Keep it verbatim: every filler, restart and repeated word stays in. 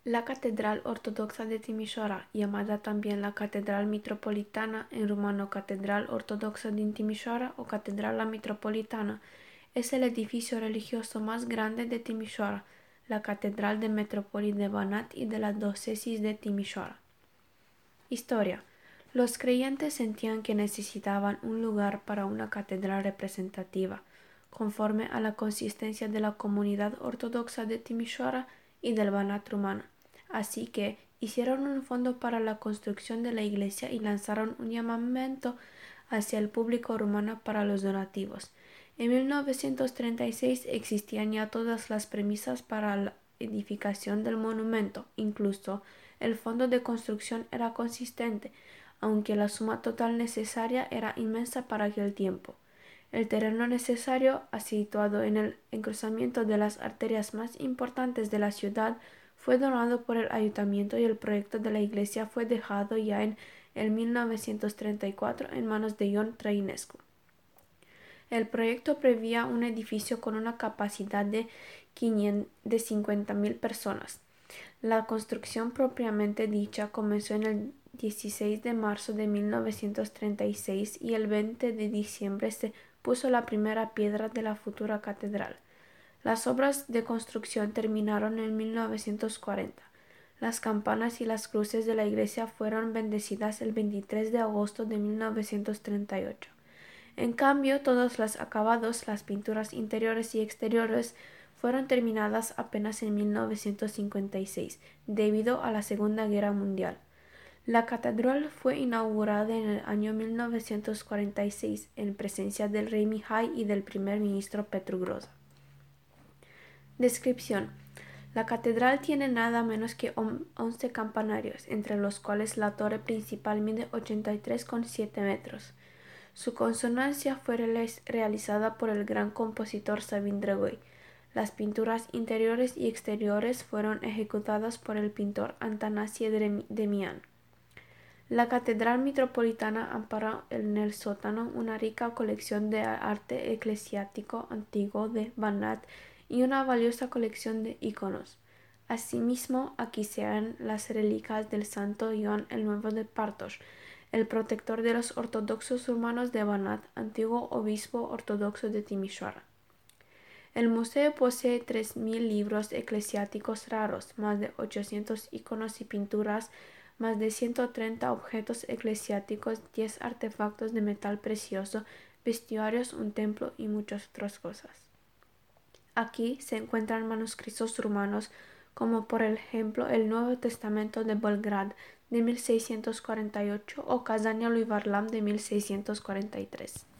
La Catedral Ortodoxa de Timișoara, llamada también la Catedral Mitropolitana, en rumano Catedral Ortodoxa din Timișoara o Catedrala Mitropolitana, es el edificio religioso más grande de Timișoara, la Catedral de Metrópoli de Banat y de la Diócesis de Timișoara. Historia. Los creyentes sentían que necesitaban un lugar para una catedral representativa, conforme a la consistencia de la comunidad ortodoxa de Timișoara y del Banat rumano. Así que hicieron un fondo para la construcción de la iglesia y lanzaron un llamamiento hacia el público rumano para los donativos. En mil novecientos treinta y seis existían ya todas las premisas para la edificación del monumento, incluso el fondo de construcción era consistente, aunque la suma total necesaria era inmensa para aquel tiempo. El terreno necesario, situado en el encruzamiento de las arterias más importantes de la ciudad, fue donado por el ayuntamiento y el proyecto de la iglesia fue dejado ya en el mil novecientos treinta y cuatro en manos de Ion Trăinescu. El proyecto preveía un edificio con una capacidad de, de cincuenta mil personas. La construcción propiamente dicha comenzó en el dieciséis de marzo de mil novecientos treinta y seis y el veinte de diciembre se puso la primera piedra de la futura catedral. Las obras de construcción terminaron en mil novecientos cuarenta. Las campanas y las cruces de la iglesia fueron bendecidas el veintitrés de agosto de mil novecientos treinta y ocho. En cambio, todos los acabados, las pinturas interiores y exteriores, fueron terminadas apenas en mil novecientos cincuenta y seis, debido a la Segunda Guerra Mundial. La catedral fue inaugurada en el año mil novecientos cuarenta y seis, en presencia del rey Mihai y del primer ministro Petru Groza. Descripción. La catedral tiene nada menos que once campanarios, entre los cuales la torre principal mide ochenta y tres coma siete metros. Su consonancia fue realizada por el gran compositor Sabin Dragoi. Las pinturas interiores y exteriores fueron ejecutadas por el pintor Atanasie Demian. La Catedral Mitropolitana ampara en el sótano una rica colección de arte eclesiástico antiguo de Banat y una valiosa colección de iconos. Asimismo, aquí se hallan las reliquias del santo Ioan el Nuevo de Partos, el protector de los ortodoxos rumanos de Banat, antiguo obispo ortodoxo de Timișoara. El museo posee tres mil libros eclesiásticos raros, más de ochocientos iconos y pinturas, más de ciento treinta objetos eclesiásticos, diez artefactos de metal precioso, vestuarios, un templo y muchas otras cosas. Aquí se encuentran manuscritos rumanos como por ejemplo el Nuevo Testamento de Belgrad de mil seiscientos cuarenta y ocho o Kazania lui Varlam de mil seiscientos cuarenta y tres.